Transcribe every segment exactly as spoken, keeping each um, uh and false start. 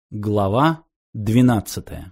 Глава двенадцатая.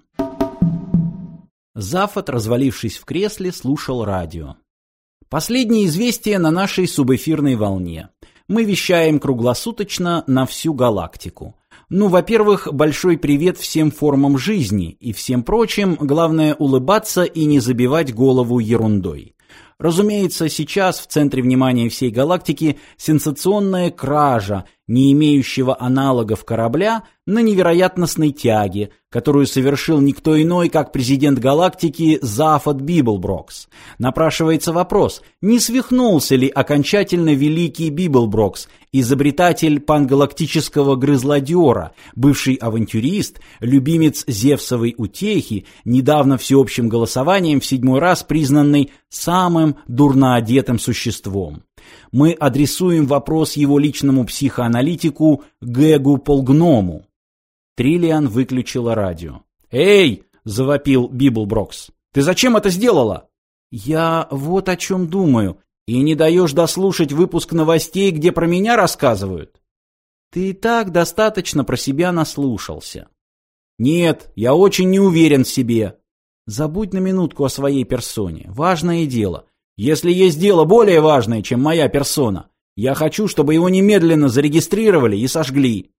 Зафот, развалившись в кресле, слушал радио. Последние известия на нашей субэфирной волне. Мы вещаем круглосуточно на всю галактику. Ну, во-первых, большой привет всем формам жизни и всем прочим, главное улыбаться и не забивать голову ерундой. Разумеется, сейчас в центре внимания всей галактики сенсационная кража не имеющего аналогов корабля на невероятностной тяге, которую совершил никто иной, как президент галактики Зафот Библброкс. Напрашивается вопрос, не свихнулся ли окончательно великий Библброкс, изобретатель пангалактического грызлодера, бывший авантюрист, любимец Зевсовой утехи, недавно всеобщим голосованием в седьмой раз признанный самым дурно одетым существом. Мы адресуем вопрос его личному психоаналитику Гэгу Полгному. Триллиан выключила радио. «Эй!» – завопил Библброкс. «Ты зачем это сделала?» «Я вот о чем думаю. И не даешь дослушать выпуск новостей, где про меня рассказывают?» «Ты и так достаточно про себя наслушался». «Нет, я очень не уверен в себе». «Забудь на минутку о своей персоне. Важное дело. Если есть дело более важное, чем моя персона, я хочу, чтобы его немедленно зарегистрировали и сожгли».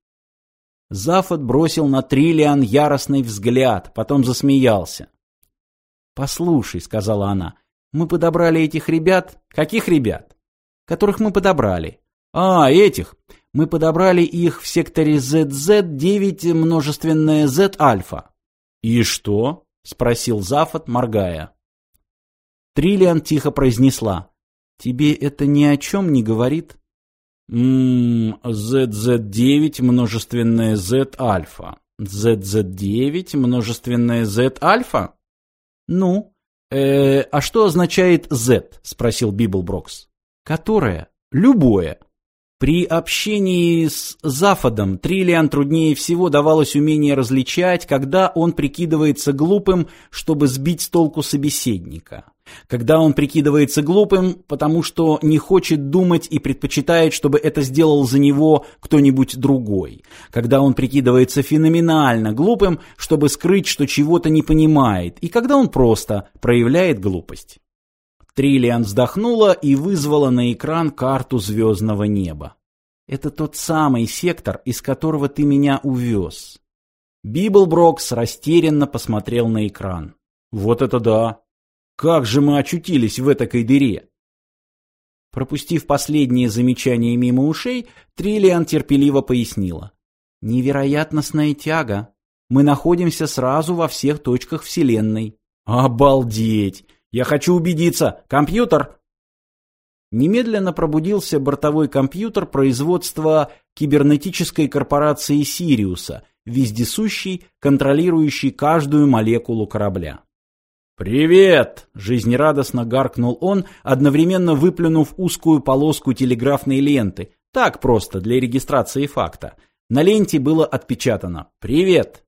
Зафот бросил на Триллиан яростный взгляд, потом засмеялся. «Послушай», — сказала она, — «мы подобрали этих ребят». «Каких ребят?» «Которых мы подобрали». «А, этих. Мы подобрали их в секторе зет зет девять множественное Z-альфа». «И что?» — спросил Зафот, моргая. Триллиан тихо произнесла. «Тебе это ни о чем не говорит?» «Ммм, зет зет девять множественное Z-альфа. зет зет девять множественное Z-альфа?» «Ну, э, а что означает Z?» — спросил Библброкс. «Которое?» «Любое». При общении с Зафодом Триллиан труднее всего давалось умение различать, когда он прикидывается глупым, чтобы сбить с толку собеседника. Когда он прикидывается глупым, потому что не хочет думать и предпочитает, чтобы это сделал за него кто-нибудь другой. Когда он прикидывается феноменально глупым, чтобы скрыть, что чего-то не понимает. И когда он просто проявляет глупость. Триллиан вздохнула и вызвала на экран карту звездного неба. «Это тот самый сектор, из которого ты меня увез». Библброкс растерянно посмотрел на экран. «Вот это да! Как же мы очутились в этакой дыре?» Пропустив последнее замечание мимо ушей, Триллиан терпеливо пояснила. «Невероятностная тяга. Мы находимся сразу во всех точках Вселенной». «Обалдеть! Я хочу убедиться! Компьютер!» Немедленно пробудился бортовой компьютер производства кибернетической корпорации Сириуса, вездесущий, контролирующий каждую молекулу корабля. «Привет!» – жизнерадостно гаркнул он, одновременно выплюнув узкую полоску телеграфной ленты. Так просто, для регистрации факта. На ленте было отпечатано «Привет!».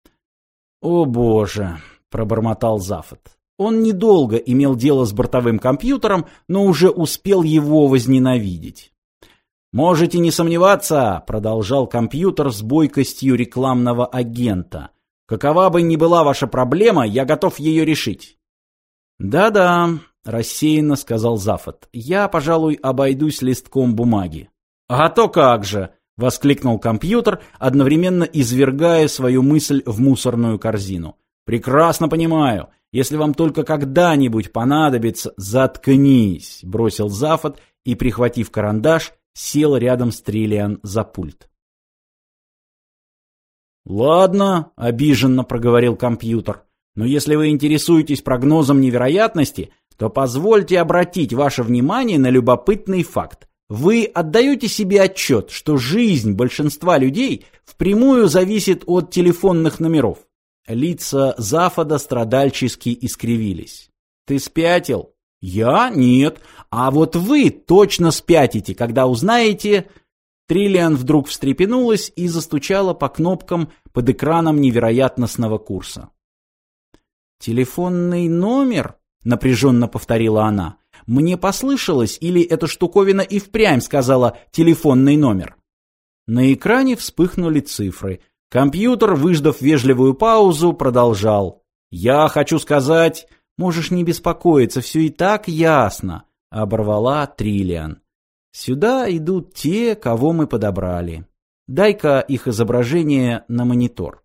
«О боже!» – пробормотал Зафот. Он недолго имел дело с бортовым компьютером, но уже успел его возненавидеть. «Можете не сомневаться», – продолжал компьютер с бойкостью рекламного агента. «Какова бы ни была ваша проблема, я готов ее решить». «Да-да», – рассеянно сказал Зафот. «Я, пожалуй, обойдусь листком бумаги». «А то как же!» – воскликнул компьютер, одновременно извергая свою мысль в мусорную корзину. «Прекрасно понимаю. Если вам только когда-нибудь понадобится...» «Заткнись!» – бросил Зафот и, прихватив карандаш, сел рядом с Триллиан за пульт. «Ладно», – обиженно проговорил компьютер, «но если вы интересуетесь прогнозом невероятности, то позвольте обратить ваше внимание на любопытный факт. Вы отдаете себе отчет, что жизнь большинства людей впрямую зависит от телефонных номеров?» Лица Зафода страдальчески искривились. «Ты спятил?» «Я? Нет. А вот вы точно спятите, когда узнаете...» Триллиан вдруг встрепенулась и застучала по кнопкам под экраном невероятностного курса. «Телефонный номер?» — напряженно повторила она. «Мне послышалось, или эта штуковина и впрямь сказала «телефонный номер»?» На экране вспыхнули цифры. Компьютер, выждав вежливую паузу, продолжал. «Я хочу сказать...» «Можешь не беспокоиться, все и так ясно», — оборвала Триллиан. «Сюда идут те, кого мы подобрали. Дай-ка их изображение на монитор».